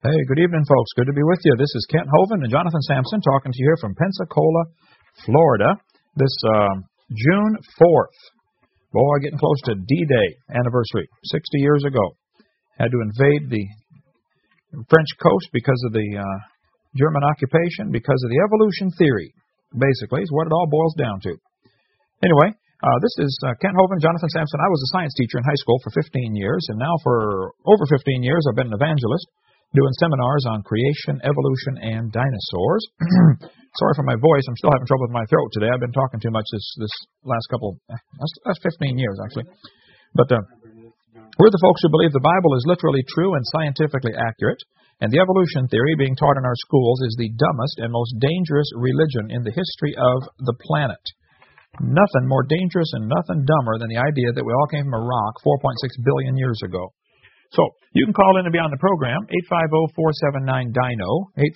Hey, good evening, folks. Good to be with you. This is Kent Hovind and Jonathan Sampson talking to you here from Pensacola, Florida, this June 4th. Boy, getting close to D-Day anniversary, 60 years ago. Had to invade the French coast because of the German occupation, because of the evolution theory, basically, is what it all boils down to. Anyway, this is Kent Hovind, Jonathan Sampson. I was a science teacher in high school for 15 years, and now for over 15 years I've been an evangelist, doing seminars on creation, evolution, and dinosaurs. Sorry for my voice. I'm still having trouble with my throat today. I've been talking too much this last that's 15 years, actually. But we're the folks who believe the Bible is literally true and scientifically accurate, and the evolution theory being taught in our schools is the dumbest and most dangerous religion in the history of the planet. Nothing more dangerous and nothing dumber than the idea that we all came from a rock 4.6 billion years ago. So, you can call in and be on the program, 850-479-DINO,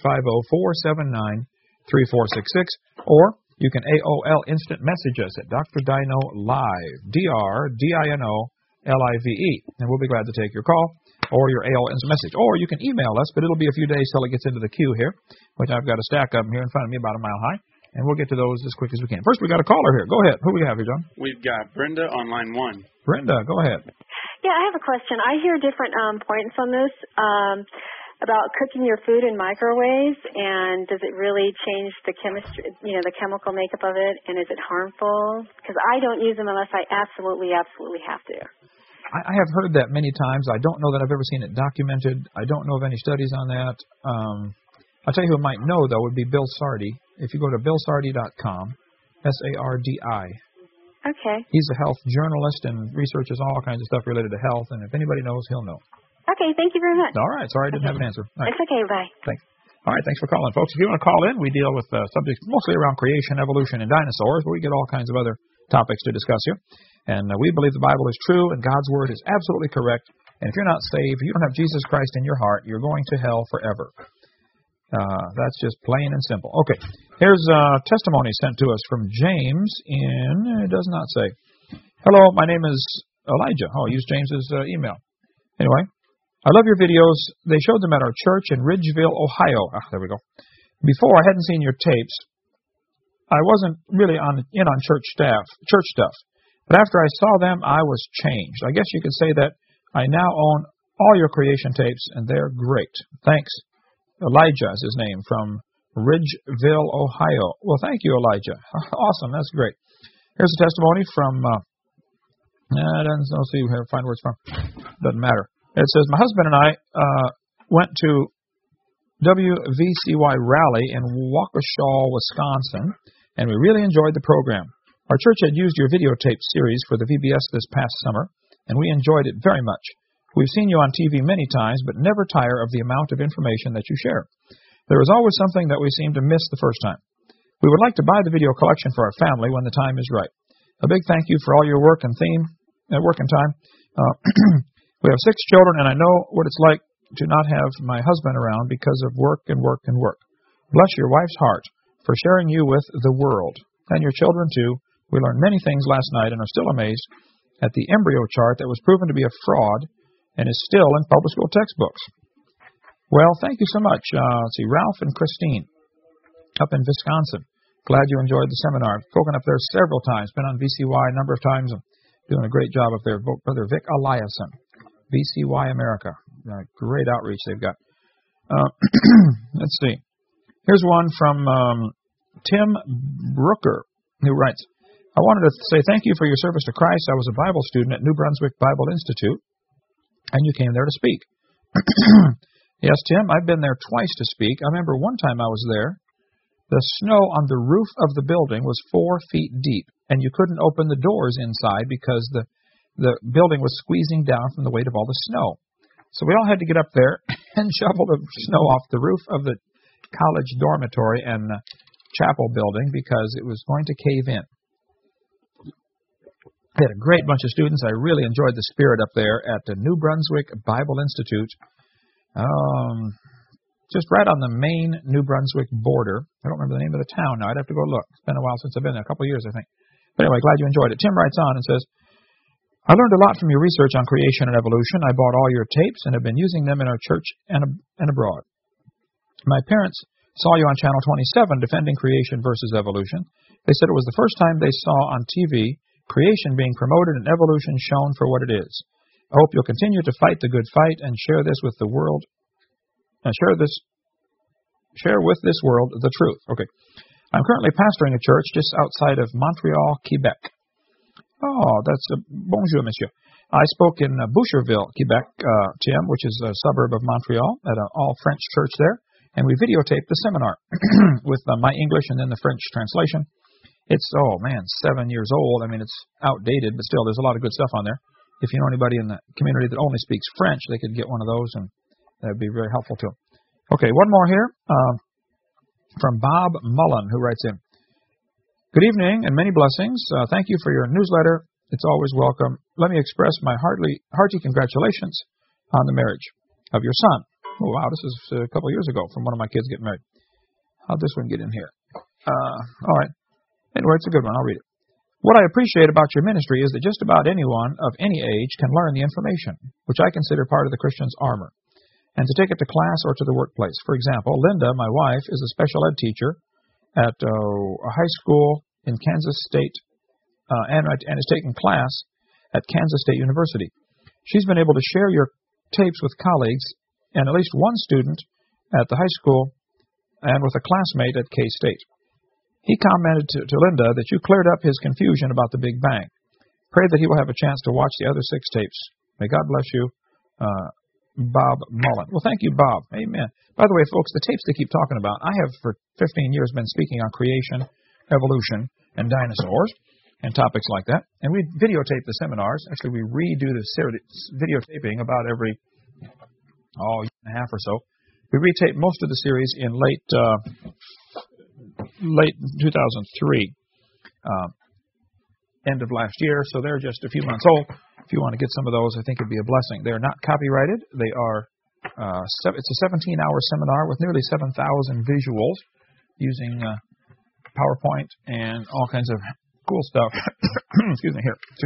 850-479-3466, or you can AOL instant message us at Dr. Dino Live, DRDINO-LIVE, and we'll be glad to take your call or your AOL instant message. Or you can email us, but it'll be a few days till it gets into the queue here, which I've got a stack of them here in front of me about a mile high, and we'll get to those as quick as we can. First, we got a caller here. Go ahead. Who do we have here, John? We've got Brenda on line 1. Brenda, go ahead. Yeah, I have a question. I hear different points on this about cooking your food in microwaves, and does it really change the chemistry, the chemical makeup of it, and is it harmful? Because I don't use them unless I absolutely have to. I have heard that many times. I don't know that I've ever seen it documented. I don't know of any studies on that. I'll tell you who might know, though, would be Bill Sardi. If you go to billsardi.com, S-A-R-D-I. Okay. He's a health journalist and researches all kinds of stuff related to health, and if anybody knows, he'll know. Okay, thank you very much. All right, sorry I didn't have an answer. Right. It's okay, bye. Thanks. All right, thanks for calling, folks. If you want to call in, we deal with subjects mostly around creation, evolution, and dinosaurs, but we get all kinds of other topics to discuss here. And we believe the Bible is true, and God's Word is absolutely correct. And if you're not saved, if you don't have Jesus Christ in your heart, you're going to hell forever. That's just plain and simple. Okay, here's a testimony sent to us from James it does not say. Hello, my name is Elijah. Oh, use James's email. Anyway, I love your videos. They showed them at our church in Ridgeville, Ohio. There we go. Before, I hadn't seen your tapes. I wasn't really in on church stuff. But after I saw them, I was changed. I guess you could say that I now own all your creation tapes, and they're great. Thanks. Elijah is his name, from Ridgeville, Ohio. Well, thank you, Elijah. Awesome, that's great. Here's a testimony from, let's see where to find where it's from. Doesn't matter. It says, my husband and I went to WVCY Rally in Waukesha, Wisconsin, and we really enjoyed the program. Our church had used your videotape series for the VBS this past summer, and we enjoyed it very much. We've seen you on TV many times, but never tire of the amount of information that you share. There is always something that we seem to miss the first time. We would like to buy the video collection for our family when the time is right. A big thank you for all your work and time. We have 6 children, and I know what it's like to not have my husband around because of work and work and work. Bless your wife's heart for sharing you with the world, and your children too. We learned many things last night and are still amazed at the embryo chart that was proven to be a fraud and is still in public school textbooks. Well, thank you so much. Let's see, Ralph and Christine up in Wisconsin. Glad you enjoyed the seminar. I've spoken up there several times, been on VCY a number of times, and doing a great job up there. Brother Vic Eliason, VCY America. Great outreach they've got. Let's see. Here's one from Tim Brooker, who writes, I wanted to say thank you for your service to Christ. I was a Bible student at New Brunswick Bible Institute, and you came there to speak. Yes, Tim, I've been there twice to speak. I remember one time I was there. The snow on the roof of the building was 4 feet deep, and you couldn't open the doors inside because the building was squeezing down from the weight of all the snow. So we all had to get up there and shovel the snow off the roof of the college dormitory and chapel building because it was going to cave in. I had a great bunch of students. I really enjoyed the spirit up there at the New Brunswick Bible Institute. Just right on the Maine New Brunswick border. I don't remember the name of the town now. I'd have to go look. It's been a while since I've been there, a couple of years, I think. But anyway, glad you enjoyed it. Tim writes on and says, I learned a lot from your research on creation and evolution. I bought all your tapes and have been using them in our church and abroad. My parents saw you on Channel 27 defending creation versus evolution. They said it was the first time they saw on TV creation being promoted and evolution shown for what it is. I hope you'll continue to fight the good fight and share this with the world. Share with this world the truth. Okay. I'm currently pastoring a church just outside of Montreal, Quebec. Oh, that's bonjour, monsieur. I spoke in Boucherville, Quebec, Tim, which is a suburb of Montreal, at an all-French church there, and we videotaped the seminar with my English and then the French translation. It's, 7 years old. I mean, it's outdated, but still, there's a lot of good stuff on there. If you know anybody in the community that only speaks French, they could get one of those, and that would be very helpful to them. Okay, one more here from Bob Mullen, who writes in. Good evening and many blessings. Thank you for your newsletter. It's always welcome. Let me express my hearty congratulations on the marriage of your son. Oh, wow, this is a couple of years ago from one of my kids getting married. How'd this one get in here? All right. Anyway, it's a good one. I'll read it. What I appreciate about your ministry is that just about anyone of any age can learn the information, which I consider part of the Christian's armor, and to take it to class or to the workplace. For example, Linda, my wife, is a special ed teacher at a high school in Kansas State and is taking class at Kansas State University. She's been able to share your tapes with colleagues and at least one student at the high school and with a classmate at K-State. He commented to Linda that you cleared up his confusion about the Big Bang. Pray that he will have a chance to watch the other 6 tapes. May God bless you, Bob Mullen. Well, thank you, Bob. Amen. By the way, folks, the tapes they keep talking about, I have for 15 years been speaking on creation, evolution, and dinosaurs, and topics like that. And we videotape the seminars. Actually, we redo the videotaping about every year and a half or so. We retape most of the series in late 2003, end of last year, so they're just a few months old. If you want to get some of those, I think it'd be a blessing. They're not copyrighted. They are. It's a 17-hour seminar with nearly 7,000 visuals using PowerPoint and all kinds of cool stuff. Excuse me, here to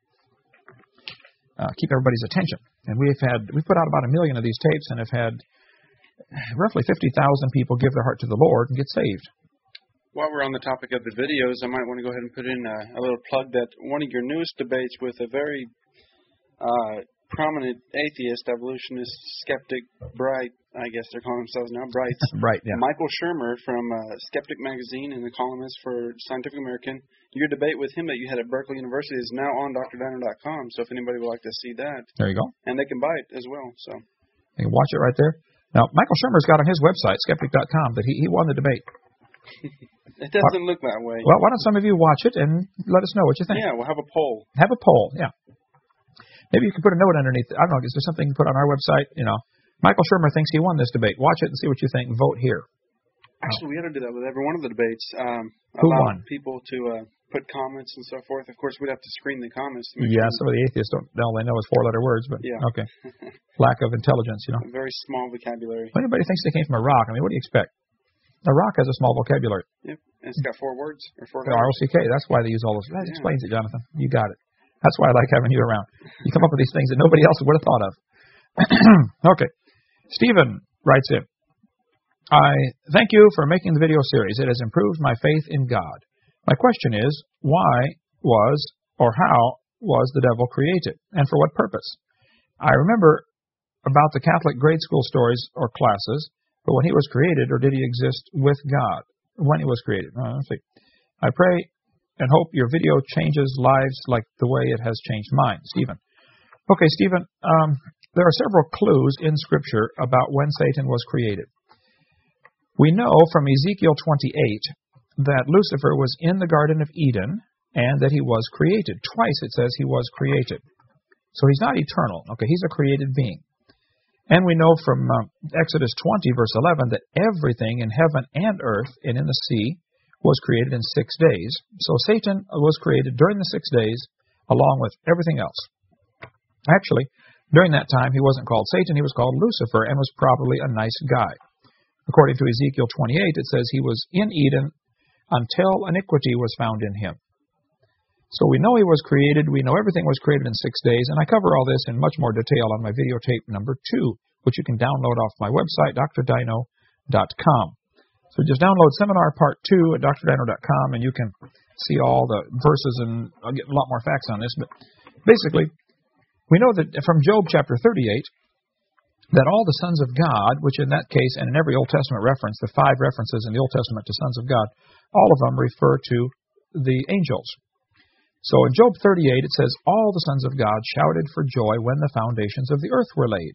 keep everybody's attention. And we put out about 1 million of these tapes and have had roughly 50,000 people give their heart to the Lord and get saved. While we're on the topic of the videos, I might want to go ahead and put in a little plug that one of your newest debates with a very prominent atheist, evolutionist, skeptic, Bright, I guess they're calling themselves now, Brights. Right, yeah. Michael Shermer from Skeptic Magazine and the columnist for Scientific American. Your debate with him that you had at Berkeley University is now on drdiner.com, so if anybody would like to see that. There you go. And they can buy it as well. So you can watch it right there. Now, Michael Shermer's got on his website, skeptic.com, that he won the debate. It doesn't look that way. Well, why don't some of you watch it and let us know what you think? Yeah, we'll have a poll. Have a poll, yeah. Maybe you can put a note underneath. I don't know, is there something you can put on our website? You know, Michael Shermer thinks he won this debate. Watch it and see what you think. Vote here. Actually, we ought to do that with every one of the debates. Who allow won? people to put comments and so forth. Of course, we'd have to screen the comments. Yeah, some of the atheists all they know is 4-letter words, but yeah. Okay. Lack of intelligence, you know. A very small vocabulary. When anybody thinks they came from a rock, I mean, what do you expect? A rock has a small vocabulary. Yep, and it's got 4 words or 4 letters. R-O-C-K, that's why they use all those. That explains it, Jonathan. You got it. That's why I like having you around. You come up with these things that nobody else would have thought of. Okay. Stephen writes in, I thank you for making the video series. It has improved my faith in God. My question is, why was or how was the devil created, and for what purpose? I remember about the Catholic grade school stories or classes, but when he was created, or did he exist with God when he was created? Let's see. I pray and hope your video changes lives like the way it has changed mine. Stephen. Okay, Stephen, there are several clues in Scripture about when Satan was created. We know from Ezekiel 28 that Lucifer was in the Garden of Eden and that he was created. Twice it says he was created. So he's not eternal. Okay, he's a created being. And we know from Exodus 20, verse 11, that everything in heaven and earth and in the sea was created in 6 days. So Satan was created during the 6 days along with everything else. Actually, during that time, he wasn't called Satan, he was called Lucifer and was probably a nice guy. According to Ezekiel 28, it says he was in Eden until iniquity was found in him. So we know he was created. We know everything was created in 6 days. And I cover all this in much more detail on my videotape number 2, which you can download off my website, drdino.com. So just download Seminar Part 2 at drdino.com, and you can see all the verses, and I'll get a lot more facts on this. But basically, we know that from Job chapter 38, that all the sons of God, which in that case, and in every Old Testament reference, the 5 references in the Old Testament to sons of God, all of them refer to the angels. So in Job 38, it says, all the sons of God shouted for joy when the foundations of the earth were laid.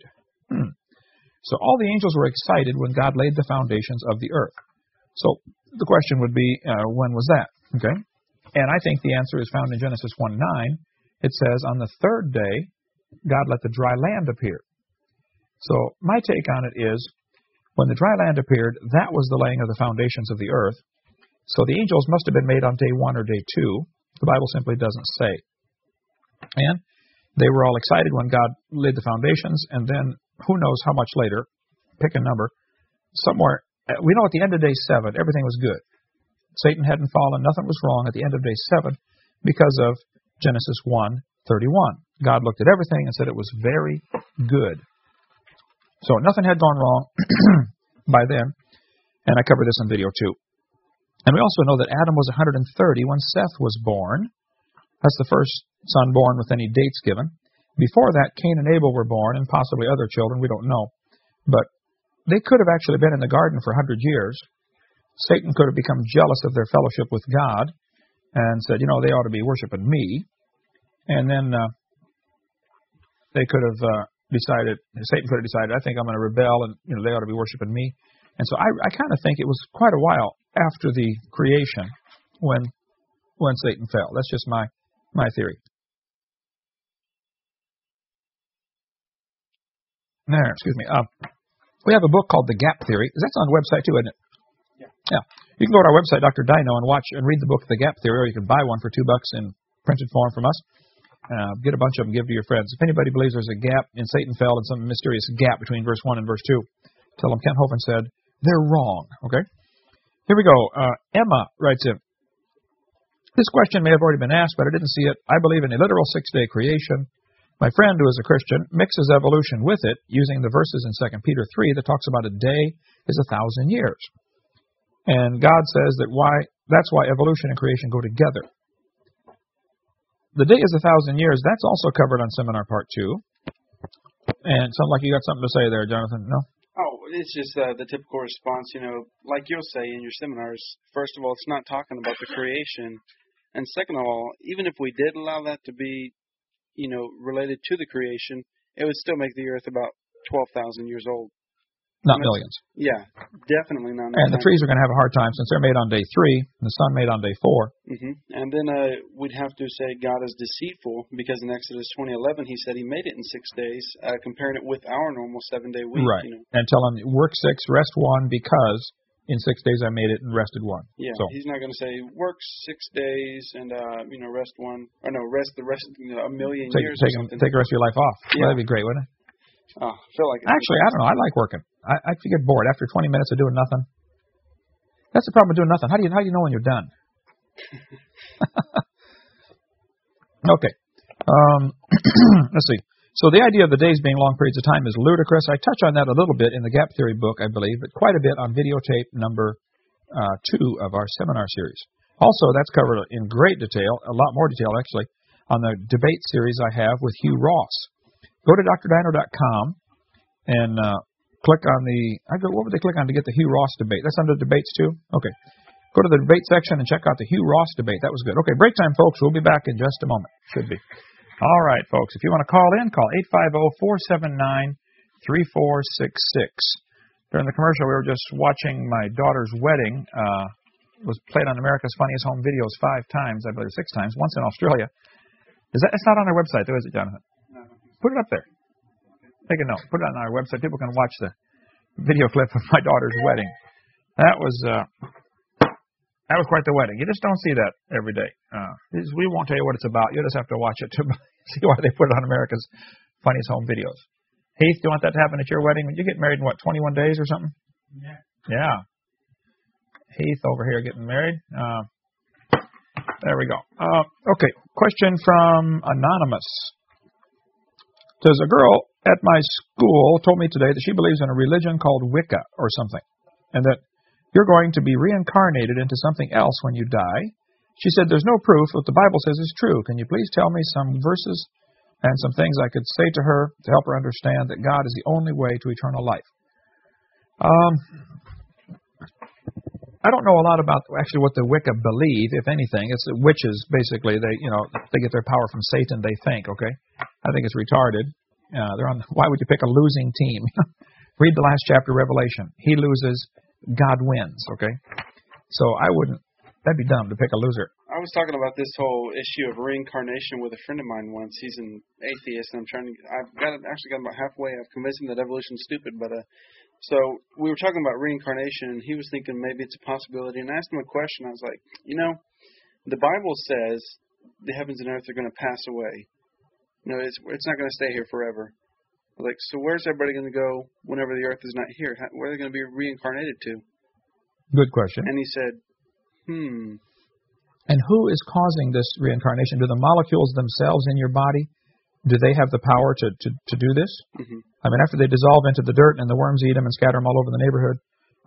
So all the angels were excited when God laid the foundations of the earth. So the question would be, when was that? Okay, and I think the answer is found in Genesis 1:9. It says, on the 3rd day, God let the dry land appear. So my take on it is, when the dry land appeared, that was the laying of the foundations of the earth. So the angels must have been made on day 1 or day 2. The Bible simply doesn't say. And they were all excited when God laid the foundations, and then who knows how much later, pick a number, somewhere, we know at the end of day 7, everything was good. Satan hadn't fallen, nothing was wrong at the end of day 7 because of Genesis 1:31. God looked at everything and said it was very good. So nothing had gone wrong by then, and I cover this in video 2. And we also know that Adam was 130 when Seth was born. That's the first son born with any dates given. Before that, Cain and Abel were born, and possibly other children, we don't know. But they could have actually been in the garden for 100 years. Satan could have become jealous of their fellowship with God and said, they ought to be worshiping me. And then they could have Satan could have decided, I think I'm going to rebel, and they ought to be worshiping me. And so I kind of think it was quite a while after the creation when Satan fell. That's just my theory. There, excuse me. We have a book called The Gap Theory. That's on the website too, isn't it? Yeah. You can go to our website, Dr. Dino, and watch and read the book The Gap Theory, or you can buy one for $2 in printed form from us. Get a bunch of them, give to your friends. If anybody believes there's a gap in Satan fell and some mysterious gap between verse 1 and verse 2, tell them Kent Hovind said they're wrong. Okay? Here we go. Emma writes in, this question may have already been asked, but I didn't see it. I believe in a literal 6-day creation. My friend, who is a Christian, mixes evolution with it, using the verses in 2 Peter 3 that talks about a day is 1,000 years. And God says that's why evolution and creation go together. The day is 1,000 years. That's also covered on Seminar Part 2. And it sounds like you got something to say there, Jonathan. No? Oh, it's just the typical response, like you'll say in your seminars. First of all, it's not talking about the creation. And second of all, even if we did allow that to be, related to the creation, it would still make the earth about 12,000 years old. Not millions. Yeah, definitely not. And the trees are going to have a hard time since they're made on day 3, and the sun made on day 4. Mm-hmm. And then we'd have to say God is deceitful, because in Exodus 20:11 he said he made it in 6 days, comparing it with our normal 7-day week. Right. And tell him, work 6, rest 1, because in 6 days I made it and rested 1. Yeah, so he's not going to say work 6 days and rest 1, or no, rest the rest a million years. Take the rest of your life off. Yeah. Well, that'd be great, wouldn't it? Oh, I feel like actually, I don't know. I like working. I get bored after 20 minutes of doing nothing. That's the problem with doing nothing. How do you know when you're done? Okay. Let's see. So the idea of the days being long periods of time is ludicrous. I touch on that a little bit in the Gap Theory book, I believe, but quite a bit on videotape number 2 of our seminar series. Also, that's covered in great detail, a lot more detail actually, on the debate series I have with Hugh Ross. Go to drdino.com and click on what would they click on to get the Hugh Ross debate? That's under debates too? Okay. Go to the debate section and check out the Hugh Ross debate. That was good. Okay, break time, folks. We'll be back in just a moment. Should be. All right, folks. If you want to call in, call 850-479-3466. During the commercial, we were just watching my daughter's wedding. It was played on America's Funniest Home Videos 5 times, I believe 6 times, once in Australia. It's not on our website, though, is it, Jonathan? Put it up there. Take a note. Put it on our website. People can watch the video clip of my daughter's wedding. That was quite the wedding. You just don't see that every day. We won't tell you what it's about. You'll just have to watch it to see why they put it on America's Funniest Home Videos. Heath, do you want that to happen at your wedding? You get married in, 21 days or something? Yeah. Heath over here getting married. There we go. Okay, question from Anonymous. Says, a girl at my school told me today that she believes in a religion called Wicca or something, and that you're going to be reincarnated into something else when you die. She said there's no proof what the Bible says is true. Can you please tell me some verses and some things I could say to her to help her understand that God is the only way to eternal life? I don't know a lot about actually what the Wicca believe, if anything. It's witches, basically. They get their power from Satan, they think, okay? I think it's retarded. Why would you pick a losing team? Read the last chapter of Revelation. He loses, God wins, okay? So that'd be dumb to pick a loser. I was talking about this whole issue of reincarnation with a friend of mine once. He's an atheist, and I've got about halfway. I've convinced him that evolution's stupid, but so we were talking about reincarnation, and he was thinking maybe it's a possibility. And I asked him a question. I was like, the Bible says the heavens and earth are going to pass away. It's not going to stay here forever. I was like, so where's everybody going to go whenever the earth is not here? Where are they going to be reincarnated to? Good question. And he said, And who is causing this reincarnation? Do the molecules themselves in your body, do they have the power to do this? Mm-hmm. I mean, after they dissolve into the dirt and the worms eat them and scatter them all over the neighborhood,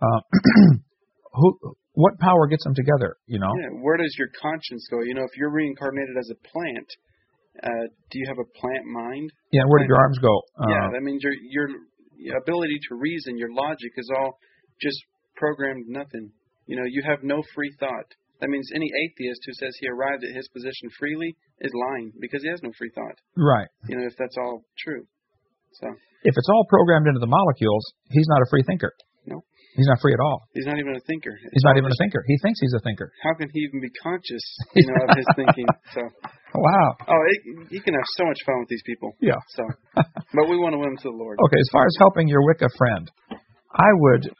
what power gets them together, Yeah, where does your conscience go? If you're reincarnated as a plant, do you have a plant mind? Yeah, where did your arms go? That means your ability to reason, your logic is all just programmed nothing. You have no free thought. That means any atheist who says he arrived at his position freely is lying because he has no free thought. Right. If that's all true. So if it's all programmed into the molecules, he's not a free thinker. No. He's not free at all. He's not even a thinker. He's not even a thinker. He thinks he's a thinker. How can he even be conscious, of his thinking? So. Wow. Oh, you can have so much fun with these people. Yeah. So, but we want to win them to the Lord. Okay, as far as helping your Wicca friend, I would.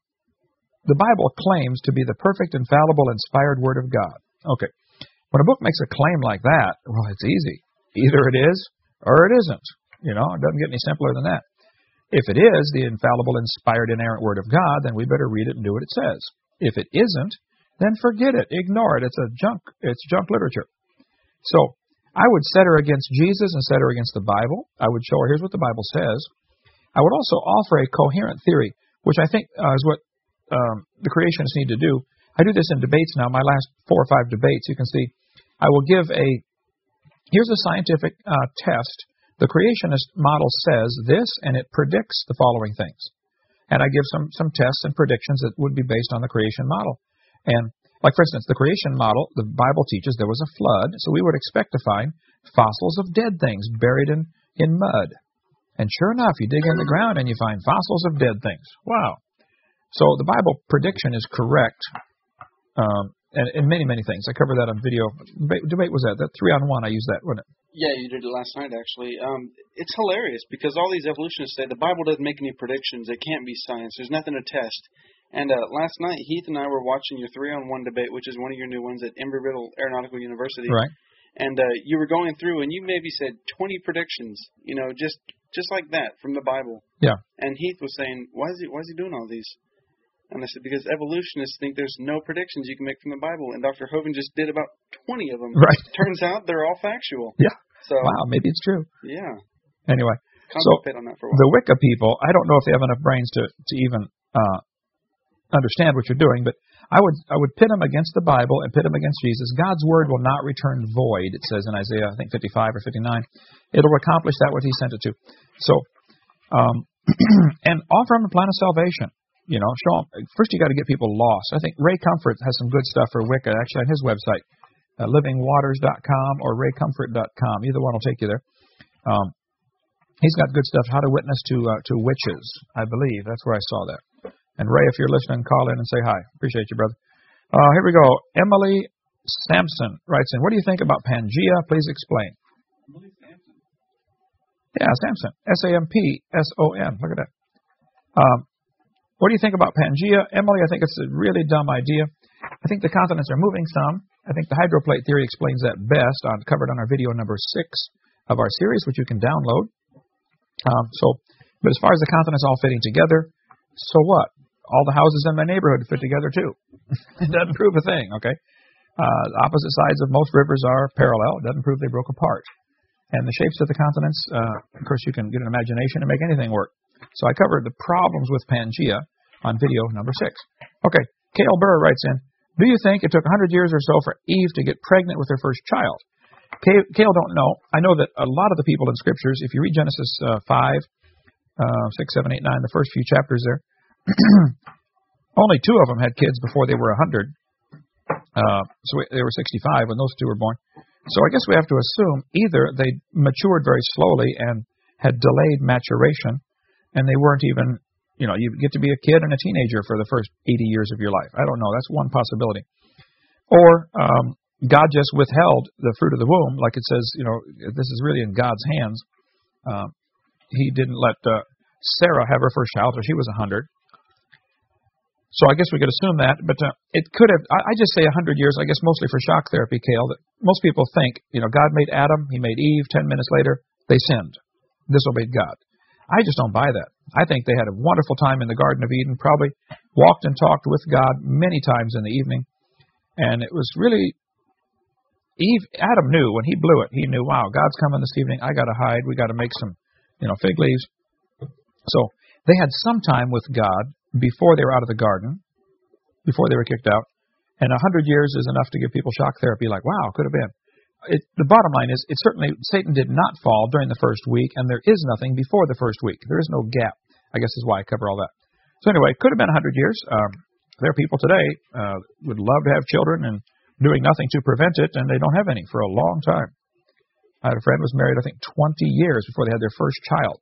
The Bible claims to be the perfect, infallible, inspired Word of God. Okay. When a book makes a claim like that, well, it's easy. Either it is or it isn't. It doesn't get any simpler than that. If it is the infallible, inspired, inerrant Word of God, then we better read it and do what it says. If it isn't, then forget it. Ignore it. It's junk literature. So I would set her against Jesus and set her against the Bible. I would show her, here's what the Bible says. I would also offer a coherent theory, which I think is what the creationists need to do. I do this in debates now. My last 4 or 5 debates, you can see, I will give here's a scientific test. The creationist model says this, and it predicts the following things. And I give some tests and predictions that would be based on the creation model. And, like, for instance, the creation model, the Bible teaches there was a flood, so we would expect to find fossils of dead things buried in mud. And sure enough, you dig in the ground and you find fossils of dead things. Wow. So the Bible prediction is correct, and in many, many things. I covered that on video. Debate was that 3-on-1. I used that, wasn't it? Yeah, you did it last night, actually. It's hilarious because all these evolutionists say the Bible doesn't make any predictions. It can't be science. There's nothing to test. And last night, Heath and I were watching your 3-on-1 debate, which is one of your new ones at Embry-Riddle Aeronautical University. Right. And you were going through, and you maybe said 20 predictions, just like that from the Bible. Yeah. And Heath was saying, why is he doing all these? And I said, because evolutionists think there's no predictions you can make from the Bible. And Dr. Hovind just did about 20 of them. Right. Turns out they're all factual. Yeah. So, wow, maybe it's true. Yeah. Anyway, concentrate on that for a while. The Wicca people, I don't know if they have enough brains to even understand what you're doing, but I would pit them against the Bible and pit them against Jesus. God's word will not return void, it says in Isaiah, I think 55 or 59. It'll accomplish that what he sent it to. So, and offer them a plan of salvation. Show them. First, you got to get people lost. I think Ray Comfort has some good stuff for Wicca, actually, on his website, livingwaters.com or raycomfort.com. Either one will take you there. He's got good stuff. How to witness to witches, I believe. That's where I saw that. And Ray, if you're listening, call in and say hi. Appreciate you, brother. Here we go. Emily Sampson writes in, what do you think about Pangea? Please explain. Emily Sampson. Yeah, Sampson. Sampson. Look at that. What do you think about Pangea? Emily, I think it's a really dumb idea. I think the continents are moving some. I think the hydroplate theory explains that best, covered on our video number 6 of our series, which you can download. But as far as the continents all fitting together, so what? All the houses in my neighborhood fit together too. It doesn't prove a thing, okay? Opposite sides of most rivers are parallel. It doesn't prove they broke apart. And the shapes of the continents, of course, you can get an imagination and make anything work. So I covered the problems with Pangea on video number 6. Okay, Cale Burr writes in, do you think it took 100 years or so for Eve to get pregnant with her first child? Cale don't know. I know that a lot of the people in Scriptures, if you read Genesis 5, 6, 7, 8, 9, the first few chapters there, only 2 of them had kids before they were 100. So they were 65 when those 2 were born. So I guess we have to assume either they matured very slowly and had delayed maturation, and they weren't even, you get to be a kid and a teenager for the first 80 years of your life. I don't know. That's one possibility. Or God just withheld the fruit of the womb, like it says, this is really in God's hands. He didn't let Sarah have her first child until she was 100. So I guess we could assume that, but it could have, I just say 100 years, I guess mostly for shock therapy, Cale, that most people think, God made Adam, He made Eve, 10 minutes later, they sinned, disobeyed God. I just don't buy that. I think they had a wonderful time in the Garden of Eden, probably walked and talked with God many times in the evening, and it was really, Adam knew when he blew it, he knew, wow, God's coming this evening, I got to hide, we got to make some, fig leaves. So they had some time with God before they were out of the garden, before they were kicked out, and 100 years is enough to give people shock therapy, like, wow, could have been. The bottom line is, Satan did not fall during the first week, and there is nothing before the first week. There is no gap, I guess is why I cover all that. So anyway, it could have been 100 years. There are people today would love to have children and doing nothing to prevent it, and they don't have any for a long time. I had a friend who was married, I think, 20 years before they had their first child.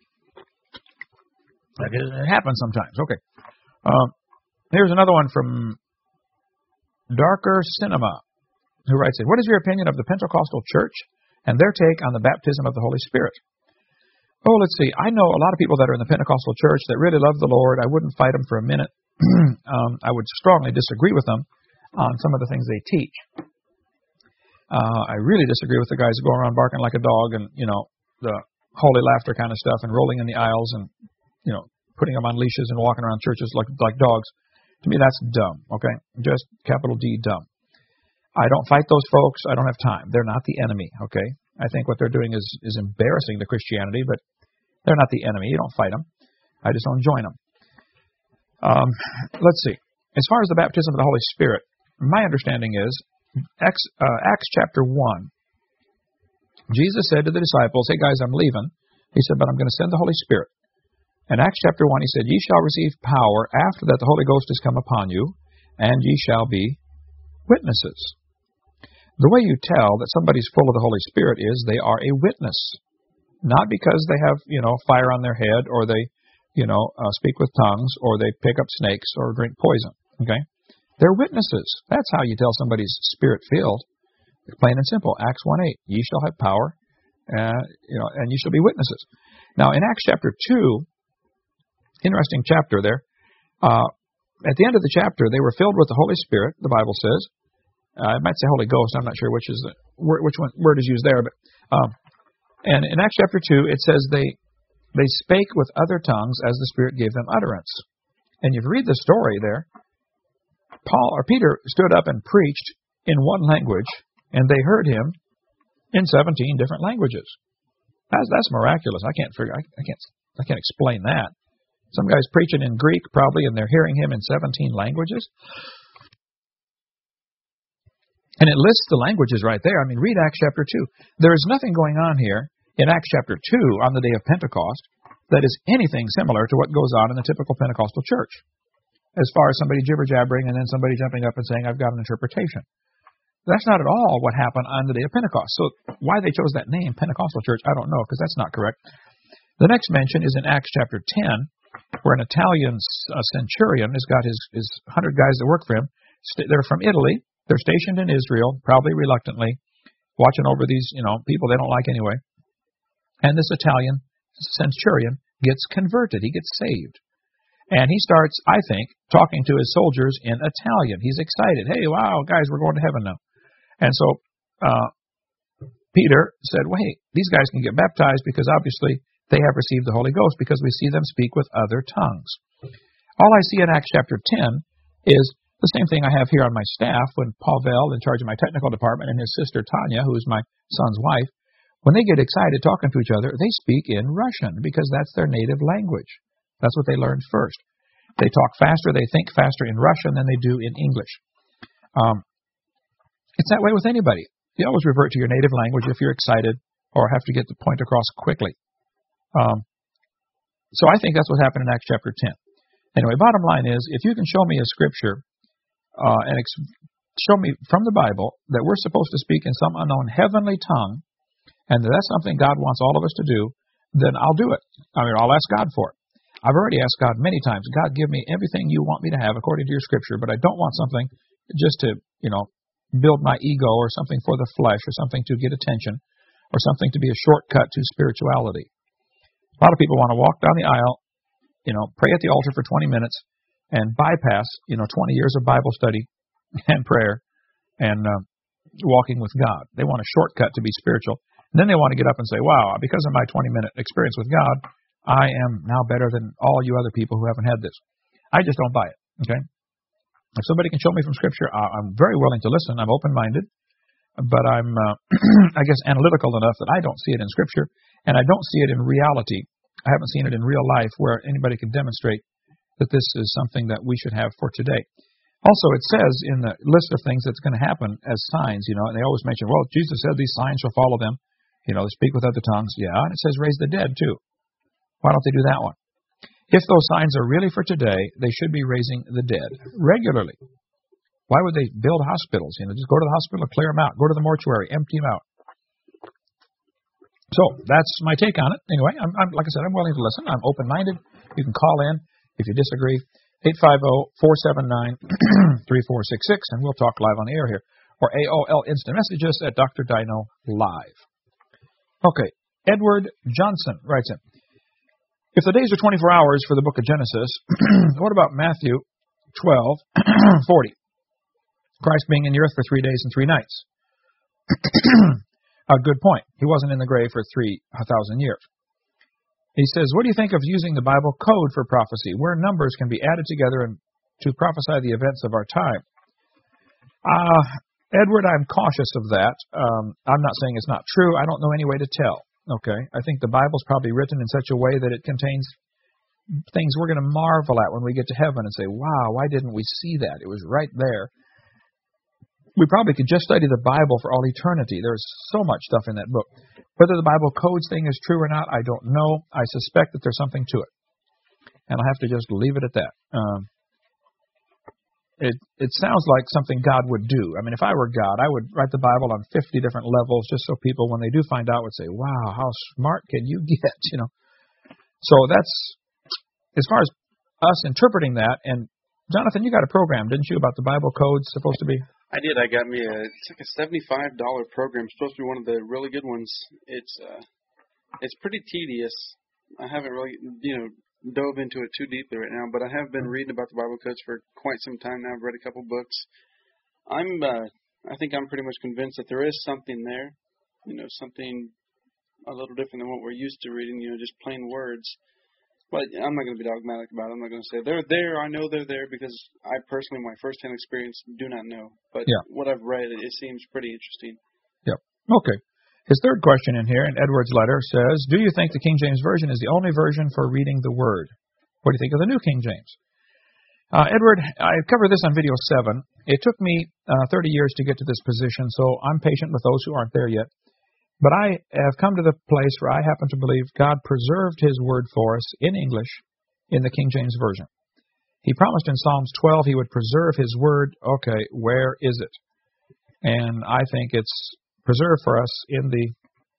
It happens sometimes. Okay. Here's another one from Darker Cinema, who writes in, what is your opinion of the Pentecostal church and their take on the baptism of the Holy Spirit? Oh, let's see. I know a lot of people that are in the Pentecostal church that really love the Lord. I wouldn't fight them for a minute. I would strongly disagree with them on some of the things they teach. I really disagree with the guys who go around barking like a dog and, the holy laughter kind of stuff and rolling in the aisles and, putting them on leashes and walking around churches like dogs. To me, that's dumb, okay? Just capital D, dumb. I don't fight those folks. I don't have time. They're not the enemy, okay? I think what they're doing is embarrassing to Christianity, but they're not the enemy. You don't fight them. I just don't join them. Let's see. As far as the baptism of the Holy Spirit, my understanding is Acts chapter 1. Jesus said to the disciples, hey guys, I'm leaving. He said, but I'm going to send the Holy Spirit. In Acts chapter 1, he said, ye shall receive power after that the Holy Ghost is come upon you, and ye shall be witnesses. The way you tell that somebody's full of the Holy Spirit is they are a witness. Not because they have, fire on their head, or they, speak with tongues, or they pick up snakes, or drink poison. Okay? They're witnesses. That's how you tell somebody's spirit-filled. Plain and simple. Acts 1:8. Ye shall have power, and ye shall be witnesses. Now, in Acts chapter 2, interesting chapter there. At the end of the chapter, they were filled with the Holy Spirit, the Bible says. I might say Holy Ghost. I'm not sure which word is used there. But and in Acts chapter 2, it says they spake with other tongues as the Spirit gave them utterance. And you read the story there. Peter stood up and preached in one language, and they heard him in 17 different languages. That's miraculous. I can't explain that. Some guy's preaching in Greek, probably, and they're hearing him in 17 languages. And it lists the languages right there. I mean, read Acts chapter 2. There is nothing going on here in Acts chapter 2 on the day of Pentecost that is anything similar to what goes on in the typical Pentecostal church, as far as somebody jibber-jabbering and then somebody jumping up and saying, I've got an interpretation. That's not at all what happened on the day of Pentecost. So why they chose that name, Pentecostal church, I don't know, because that's not correct. The next mention is in Acts chapter 10, where an Italian centurion has got his 100 guys that work for him. They're from Italy. They're stationed in Israel, probably reluctantly, watching over these people they don't like anyway. And this Italian centurion gets converted. He gets saved. And he starts, I think, talking to his soldiers in Italian. He's excited. Hey, wow, guys, we're going to heaven now. And so Peter said, well, hey, these guys can get baptized because obviously they have received the Holy Ghost because we see them speak with other tongues. All I see in Acts chapter 10 is The same thing I have here on my staff when Pavel, in charge of my technical department, and his sister Tanya, who is my son's wife, when they get excited talking to each other, they speak in Russian because that's their native language. That's what they learned first. They talk faster, they think faster in Russian than they do in English. It's that way with anybody. You always revert to your native language if you're excited or have to get the point across quickly. So I think that's what happened in Acts chapter 10. Anyway, bottom line is, if you can show me a scripture and show me from the Bible that we're supposed to speak in some unknown heavenly tongue, and that's something God wants all of us to do, then I'll do it. I'll ask God for it. I've already asked God many times, God, give me everything you want me to have according to your scripture, but I don't want something just to, build my ego or something for the flesh or something to get attention or something to be a shortcut to spirituality. A lot of people want to walk down the aisle, pray at the altar for 20 minutes and bypass, 20 years of Bible study and prayer and walking with God. They want a shortcut to be spiritual. And then they want to get up and say, wow, because of my 20-minute experience with God, I am now better than all you other people who haven't had this. I just don't buy it, okay? If somebody can show me from Scripture, I'm very willing to listen. I'm open-minded, but I'm, I guess, analytical enough that I don't see it in Scripture, and I don't see it in reality. I haven't seen it in real life where anybody can demonstrate that this is something that we should have for today. Also, it says in the list of things that's going to happen as signs, and they always mention, well, Jesus said these signs shall follow them. They speak with other tongues. Yeah, and it says raise the dead, too. Why don't they do that one? If those signs are really for today, they should be raising the dead regularly. Why would they build hospitals? Just go to the hospital, clear them out. Go to the mortuary, empty them out. So that's my take on it. Anyway, I'm like I said, I'm willing to listen. I'm open-minded. You can call in if you disagree. 850-479-3466, and we'll talk live on the air here. Or AOL Instant Messages at Dr. Dino Live. Okay, Edward Johnson writes in, if the days are 24 hours for the book of Genesis, what about Matthew 12:40? Christ being in the earth for 3 days and 3 nights. A good point. He wasn't in the grave for 3,000 years. He says, what do you think of using the Bible code for prophecy, where numbers can be added together and to prophesy the events of our time? Edward, I'm cautious of that. I'm not saying it's not true. I don't know any way to tell. Okay, I think the Bible's probably written in such a way that it contains things we're going to marvel at when we get to heaven and say, wow, why didn't we see that? It was right there. We probably could just study the Bible for all eternity. There's so much stuff in that book. Whether the Bible codes thing is true or not, I don't know. I suspect that there's something to it. And I'll have to just leave it at that. It sounds like something God would do. If I were God, I would write the Bible on 50 different levels just so people, when they do find out, would say, wow, how smart can you get, So that's, as far as us interpreting that, and Jonathan, you got a program, didn't you, about the Bible codes supposed to be? I did. I got me it's like a $75 program. It's supposed to be one of the really good ones. It's pretty tedious. I haven't really, dove into it too deeply right now, but I have been reading about the Bible codes for quite some time now. I've read a couple books. I think I'm pretty much convinced that there is something there, something a little different than what we're used to reading, just plain words. But I'm not going to be dogmatic about it. I'm not going to say they're there. I know they're there because I personally, my first-hand experience, do not know. But what I've read, it seems pretty interesting. Yep. Okay. His third question in here, in Edward's letter, says, do you think the King James Version is the only version for reading the Word? What do you think of the New King James? Edward, I covered this on video 7. It took me 30 years to get to this position, so I'm patient with those who aren't there yet. But I have come to the place where I happen to believe God preserved His Word for us in English in the King James Version. He promised in Psalms 12 He would preserve His Word. Okay, where is it? And I think it's preserved for us in the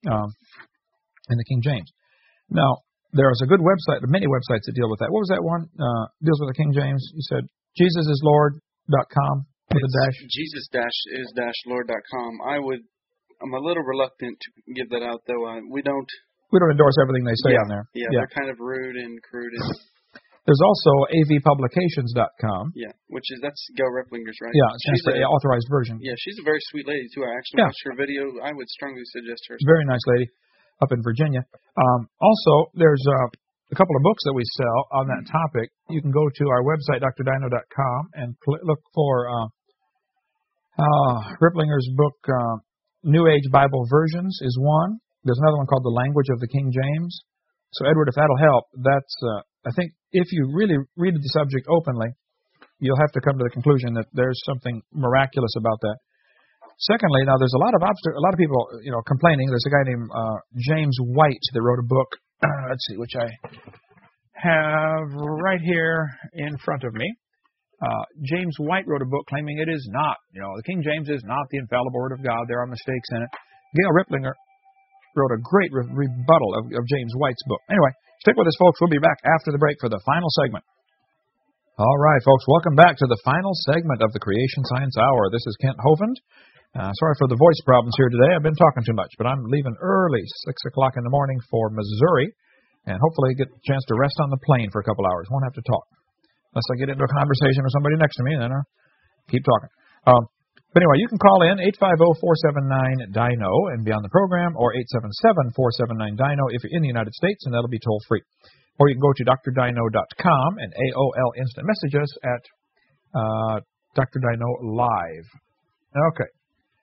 King James. Now, there's a good website, many websites that deal with that. What was that one? Deals with the King James. You said JesusIsLord.com with a dash. Jesus-is-Lord.com. I'm a little reluctant to give that out, though. We don't endorse everything they say on there. Yeah, they're kind of rude and crude. There's also avpublications.com. Yeah, that's Gail Replinger's, right? Yeah, she's the authorized version. Yeah, she's a very sweet lady, too. I actually watched her video. I would strongly suggest her. Very nice lady up in Virginia. Also, there's a couple of books that we sell on that topic. You can go to our website, drdino.com, and look for Riplinger's book, New Age Bible Versions is one. There's another one called The Language of the King James. So, Edward, if that'll help, that's, I think, if you really read the subject openly, you'll have to come to the conclusion that there's something miraculous about that. Secondly, now there's a lot of people, complaining. There's a guy named James White that wrote a book. Let's see, which I have right here in front of me. James White wrote a book claiming it is not, the King James is not the infallible Word of God. There are mistakes in it. Gail Riplinger wrote a great rebuttal of James White's book. Anyway, stick with us, folks. We'll be back after the break for the final segment. All right, folks, welcome back to the final segment of the Creation Science Hour. This is Kent Hovind. Sorry for the voice problems here today. I've been talking too much, but I'm leaving early, 6 o'clock in the morning for Missouri, and hopefully get a chance to rest on the plane for a couple hours. Won't have to talk. Unless I get into a conversation with somebody next to me, then I'll keep talking. But anyway, you can call in 850-479-DINO and be on the program, or 877-479-DINO if you're in the United States, and that'll be toll-free. Or you can go to drdino.com and AOL instant message us at Dr. Dino Live. Okay.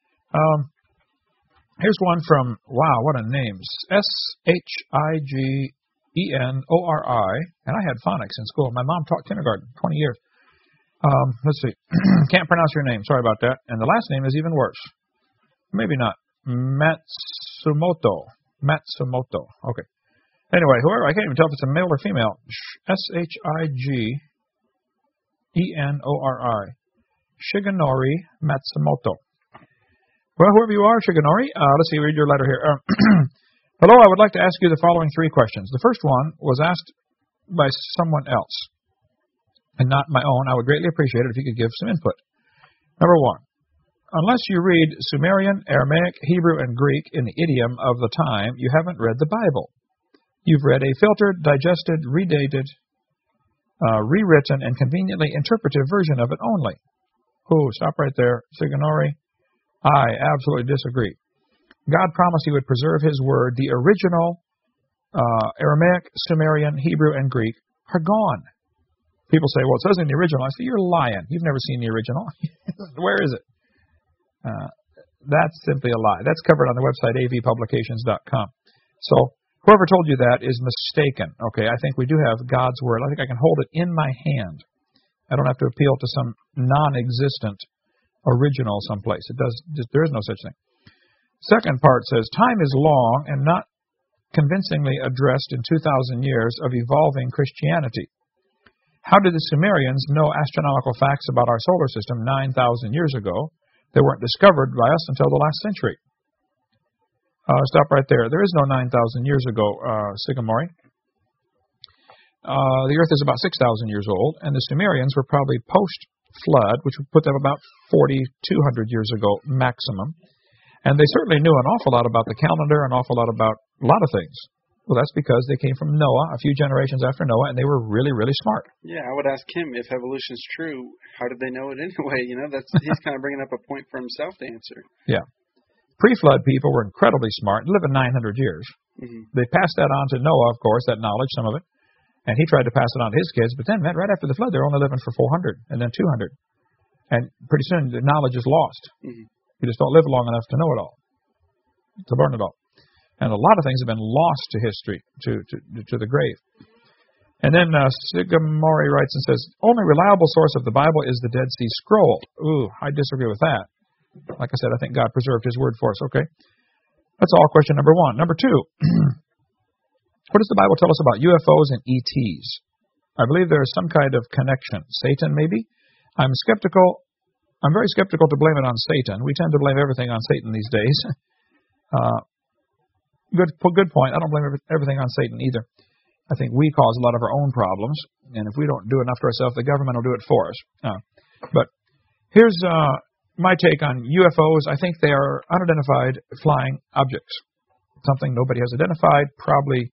Here's one from, wow, what a name, Shiggenori, and I had phonics in school. My mom taught kindergarten, 20 years. Let's see. Can't pronounce your name. Sorry about that. And the last name is even worse. Maybe not. Matsumoto. Okay. Anyway, whoever, I can't even tell if it's a male or female. Shiggenori. Shigenori Matsumoto. Well, whoever you are, Shigenori, let's see, read your letter here. Hello, I would like to ask you the following 3 questions. The first one was asked by someone else, and not my own. I would greatly appreciate it if you could give some input. Number 1, unless you read Sumerian, Aramaic, Hebrew, and Greek in the idiom of the time, you haven't read the Bible. You've read a filtered, digested, redated, rewritten, and conveniently interpretive version of it only. Oh, stop right there, Shigenori. I absolutely disagree. God promised He would preserve His Word. The original Aramaic, Sumerian, Hebrew, and Greek are gone. People say, well, it says in the original. I say, you're lying. You've never seen the original. Where is it? That's simply a lie. That's covered on the website avpublications.com. So whoever told you that is mistaken. Okay, I think we do have God's Word. I think I can hold it in my hand. I don't have to appeal to some non-existent original someplace. There is no such thing. Second part says, time is long and not convincingly addressed in 2,000 years of evolving Christianity. How did the Sumerians know astronomical facts about our solar system 9,000 years ago that weren't discovered by us until the last century? Stop right there. There is no 9,000 years ago, Shigenori. The Earth is about 6,000 years old, and the Sumerians were probably post-flood, which would put them about 4,200 years ago maximum. And they certainly knew an awful lot about the calendar, an awful lot about a lot of things. Well, that's because they came from Noah, a few generations after Noah, and they were really, really smart. Yeah, I would ask him if evolution is true, how did they know it anyway? He's kind of bringing up a point for himself to answer. Yeah. Pre-flood people were incredibly smart and lived 900 years. Mm-hmm. They passed that on to Noah, of course, that knowledge, some of it. And he tried to pass it on to his kids, but then right after the flood, they're only living for 400 and then 200. And pretty soon, the knowledge is lost. Mm-hmm. You just don't live long enough to know it all, to learn it all. And a lot of things have been lost to history, to the grave. And then Shigenori writes and says, only reliable source of the Bible is the Dead Sea Scroll. Ooh, I disagree with that. Like I said, I think God preserved His Word for us. Okay. That's all question number 1. Number 2, what does the Bible tell us about UFOs and ETs? I believe there is some kind of connection. Satan, maybe? I'm very skeptical to blame it on Satan. We tend to blame everything on Satan these days. Good point. I don't blame everything on Satan either. I think we cause a lot of our own problems, and if we don't do enough to ourselves, the government will do it for us. But here's my take on UFOs. I think they are unidentified flying objects. Something nobody has identified, probably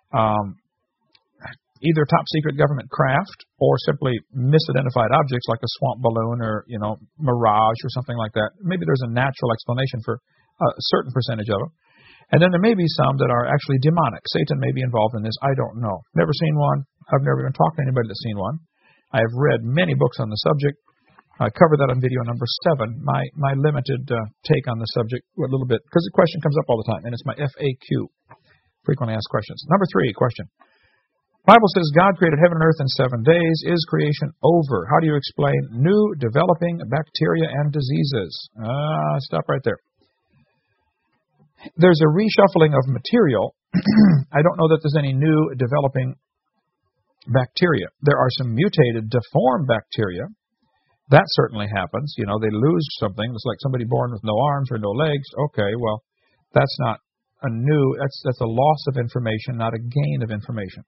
either top-secret government craft or simply misidentified objects like a swamp balloon or, mirage or something like that. Maybe there's a natural explanation for a certain percentage of them. And then there may be some that are actually demonic. Satan may be involved in this. I don't know. Never seen one. I've never even talked to anybody that's seen one. I have read many books on the subject. I covered that on video number 7, my limited take on the subject a little bit, because the question comes up all the time, and it's my FAQ, frequently asked questions. Number 3, question. Bible says God created heaven and earth in 7 days. Is creation over? How do you explain new developing bacteria and diseases? Stop right there. There's a reshuffling of material. I don't know that there's any new developing bacteria. There are some mutated, deformed bacteria. That certainly happens. You know, they lose something. It's like somebody born with no arms or no legs. Okay, well, that's not a new, that's a loss of information, not a gain of information.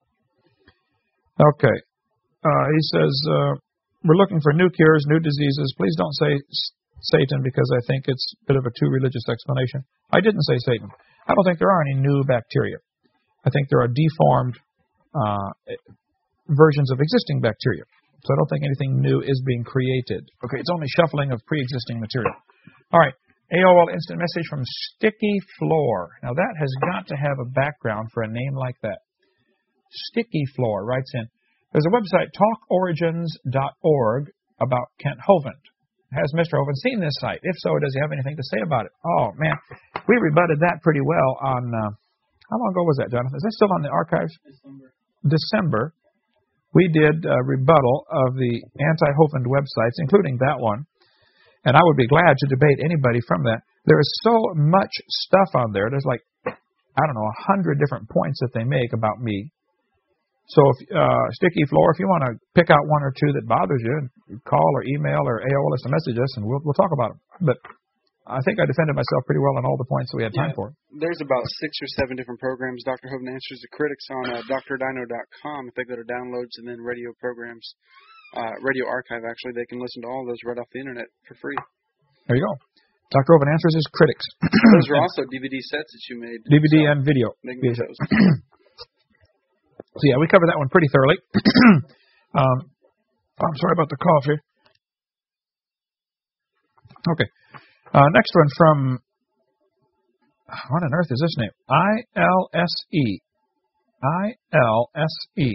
Okay. He says, we're looking for new cures, new diseases. Please don't say Satan, because I think it's a bit of a too religious explanation. I didn't say Satan. I don't think there are any new bacteria. I think there are deformed versions of existing bacteria. So I don't think anything new is being created. Okay, it's only shuffling of pre-existing material. All right, AOL instant message from Sticky Floor. Now that has got to have a background for a name like that. Sticky Floor writes in, there's a website, talkorigins.org, about Kent Hovind. Has Mr. Hovind seen this site? If so, does he have anything to say about it? Oh, man, we rebutted that pretty well on, how long ago was that, Jonathan? Is that still on the archives? December. We did a rebuttal of the anti-Hovind websites, including that one, and I would be glad to debate anybody from that. There is so much stuff on there. There's like, I don't know, 100 different points that they make about me. So, if, Sticky Floor, if you want to pick out one or two that bothers you, call or email or AOL us and message us, and we'll talk about them. But I think I defended myself pretty well on all the points that we had time for. There's about 6 or 7 different programs. Dr. Hovind answers the critics on drdino.com. If they go to downloads and then radio programs, radio archive, actually, they can listen to all of those right off the internet for free. There you go. Dr. Hovind answers his critics. Those are also DVD sets that you made. DVD and video. So, yeah, we covered that one pretty thoroughly. I'm sorry about the cough here. Okay. Next one from, what on earth is this name? ILSE. ILSE.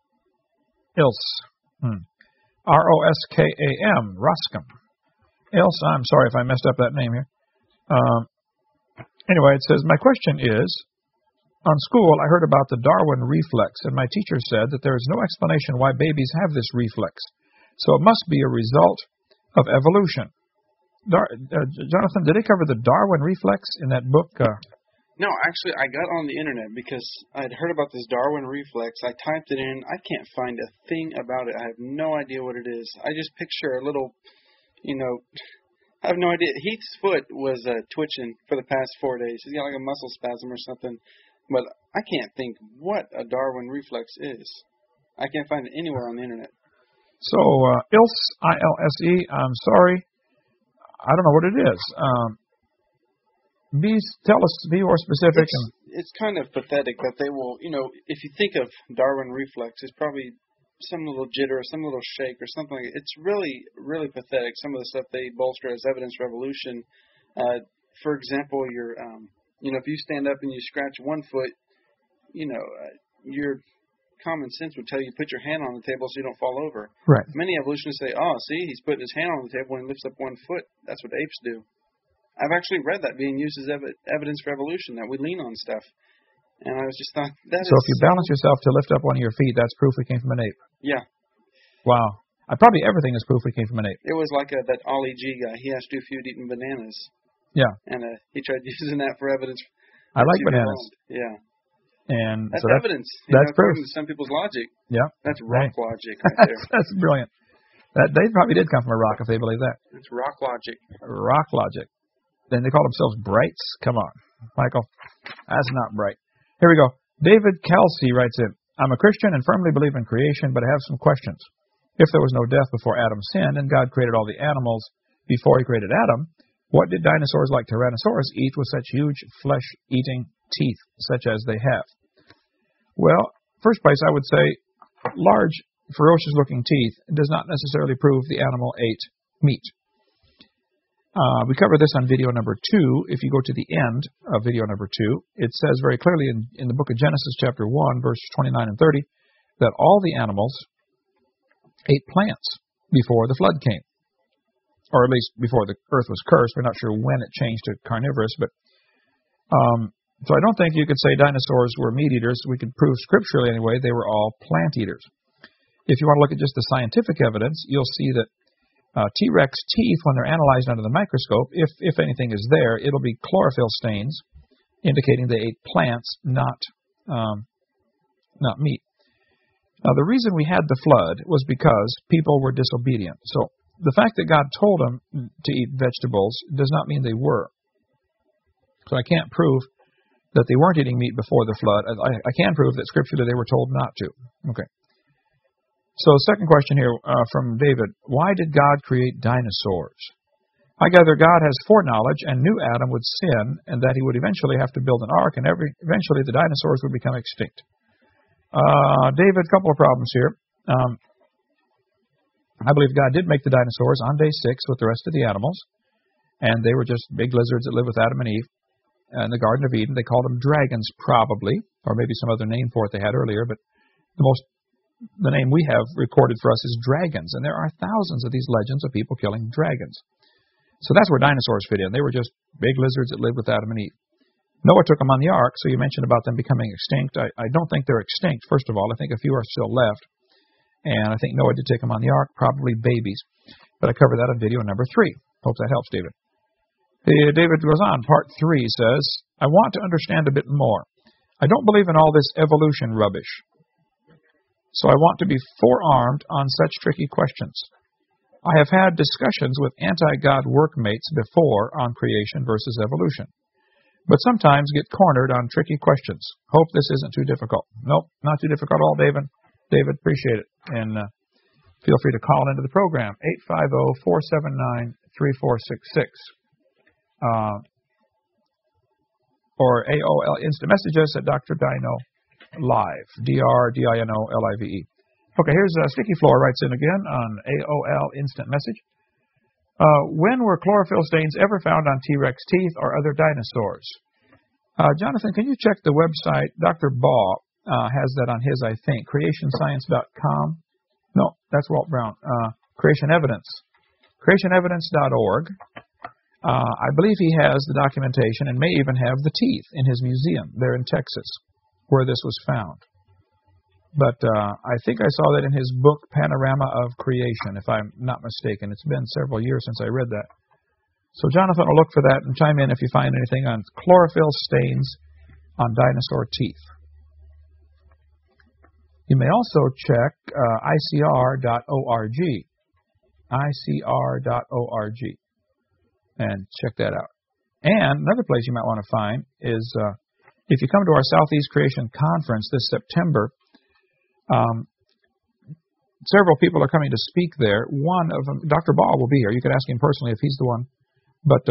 Ilse. ROSKAM. Roscom. Ilse, I'm sorry if I messed up that name here. Anyway, it says, my question is, on school, I heard about the Darwin reflex, and my teacher said that there is no explanation why babies have this reflex. So it must be a result of evolution. Jonathan, did they cover the Darwin reflex in that book? No, actually, I got on the internet because I'd heard about this Darwin reflex. I typed it in. I can't find a thing about it. I have no idea what it is. I just picture a little, I have no idea. Heath's foot was twitching for the past 4 days. He's got like a muscle spasm or something. But I can't think what a Darwin reflex is. I can't find it anywhere on the internet. So, ILSE, I-L-S-E, I'm sorry. I don't know what it is. Tell us, be more specific. It's kind of pathetic that they will, if you think of Darwin reflex, it's probably some little jitter, some little shake or something. It's really, really pathetic. Some of the stuff they bolster as evidence for evolution. For example, if you stand up and you scratch one foot, your common sense would tell you put your hand on the table so you don't fall over. Right. Many evolutionists say, oh, see, he's putting his hand on the table when he lifts up one foot. That's what apes do. I've actually read that being used as evidence for evolution, that we lean on stuff. And I was just thought, So if you balance yourself to lift up one of your feet, that's proof we came from an ape? Yeah. Wow. Probably everything is proof we came from an ape. It was like that Ollie G guy. He has to do food eating bananas. Yeah. And he tried using that for evidence. I like bananas. Yeah. And that's so evidence. That's proof. To some people's logic. Yeah. That's rock logic right there. That's brilliant. They probably did come from a rock if they believe that. It's rock logic. Rock logic. Then they call themselves brights? Come on, Michael. That's not bright. Here we go. David Kelsey writes in, I'm a Christian and firmly believe in creation, but I have some questions. If there was no death before Adam sinned and God created all the animals before he created Adam, what did dinosaurs like Tyrannosaurus eat with such huge flesh-eating teeth such as they have? Well, first place, I would say large, ferocious-looking teeth does not necessarily prove the animal ate meat. We cover this on video number 2. If you go to the end of video number 2, it says very clearly in the book of Genesis chapter 1, verses 29 and 30, that all the animals ate plants before the flood came, or at least before the earth was cursed. We're not sure when it changed to carnivorous, but so I don't think you could say dinosaurs were meat eaters. We could prove scripturally anyway they were all plant eaters. If you want to look at just the scientific evidence, you'll see that T-Rex teeth, when they're analyzed under the microscope, if anything is there, it'll be chlorophyll stains, indicating they ate plants, not meat. Now, the reason we had the flood was because people were disobedient. So the fact that God told them to eat vegetables does not mean they were. So I can't prove that they weren't eating meat before the flood. I can prove that scripturally they were told not to. Okay. So second question here from David. Why did God create dinosaurs? I gather God has foreknowledge and knew Adam would sin and that he would eventually have to build an ark and eventually the dinosaurs would become extinct. David, a couple of problems here. I believe God did make the dinosaurs on day 6 with the rest of the animals, and they were just big lizards that lived with Adam and Eve in the Garden of Eden. They called them dragons probably, or maybe some other name for it they had earlier, but the name we have recorded for us is dragons, and there are thousands of these legends of people killing dragons. So that's where dinosaurs fit in. They were just big lizards that lived with Adam and Eve. Noah took them on the ark, so you mentioned about them becoming extinct. I don't think they're extinct, first of all. I think a few are still left, and I think Noah did take them on the ark, probably babies. But I covered that on video number 3. Hope that helps, David. David goes on. Part 3 says, I want to understand a bit more. I don't believe in all this evolution rubbish. So I want to be forearmed on such tricky questions. I have had discussions with anti-God workmates before on creation versus evolution, but sometimes get cornered on tricky questions. Hope this isn't too difficult. Nope, not too difficult at all, David. David, appreciate it. And feel free to call into the program, 850-479-3466. Or AOL instant messages at Dr. Dino Live, DRDINOLIVE. Okay, here's Sticky Floor writes in again on AOL Instant Message. When were chlorophyll stains ever found on T-Rex teeth or other dinosaurs? Jonathan, can you check the website? Dr. Baugh has that on his, I think, creationscience.com. No, that's Walt Brown. Creation Evidence. Creationevidence.org. I believe he has the documentation and may even have the teeth in his museum there in Texas, where this was found. But I think I saw that in his book, Panorama of Creation, if I'm not mistaken. It's been several years since I read that. So Jonathan will look for that and chime in if you find anything on chlorophyll stains on dinosaur teeth. You may also check ICR.org. ICR.org. And check that out. And another place you might want to find is if you come to our Southeast Creation Conference this September, several people are coming to speak there. One of them, Dr. Ball, will be here. You could ask him personally if he's the one. But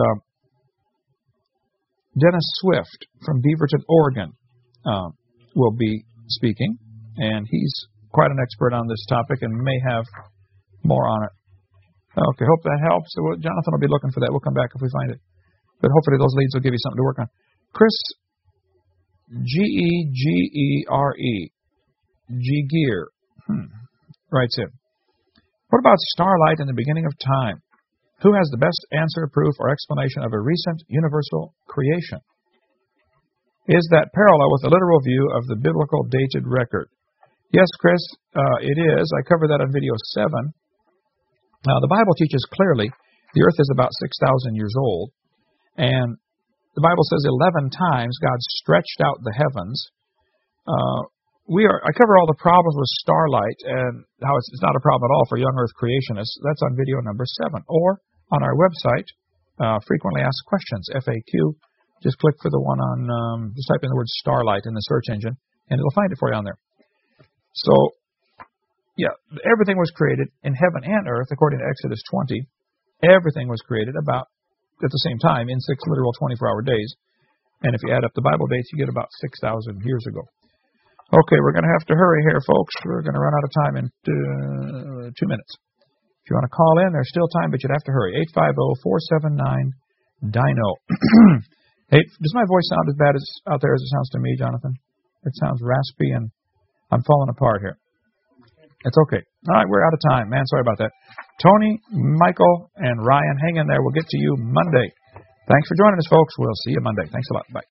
Dennis Swift from Beaverton, Oregon, will be speaking, and he's quite an expert on this topic and may have more on it. Okay, hope that helps. So Jonathan will be looking for that. We'll come back if we find it. But hopefully those leads will give you something to work on. Chris, Gegere, G-Gear, writes in. What about starlight in the beginning of time? Who has the best answer, proof, or explanation of a recent universal creation? Is that parallel with the literal view of the biblical dated record? Yes, Chris, it is. I covered that on video 7. Now, the Bible teaches clearly the earth is about 6,000 years old, and the Bible says 11 times God stretched out the heavens. I cover all the problems with starlight and how it's not a problem at all for young earth creationists. That's on video number 7. Or on our website, Frequently Asked Questions, FAQ. Just click for the one on, just type in the word starlight in the search engine, and it'll find it for you on there. So, yeah, everything was created in heaven and earth, according to Exodus 20. Everything was created about at the same time in 6 literal 24-hour days. And if you add up the Bible dates, you get about 6,000 years ago. Okay, we're going to have to hurry here, folks. We're going to run out of time in 2 minutes. If If you want to call in, there's still time, but you'd have to hurry. 850-479-DINO. Hey, does my voice sound as bad as out there as it sounds to me, Jonathan? It sounds raspy, and I'm falling apart here. It's okay. All right, we're out of time. Man, sorry about that. Tony, Michael, and Ryan, hang in there. We'll get to you Monday. Thanks for joining us, folks. We'll see you Monday. Thanks a lot. Bye.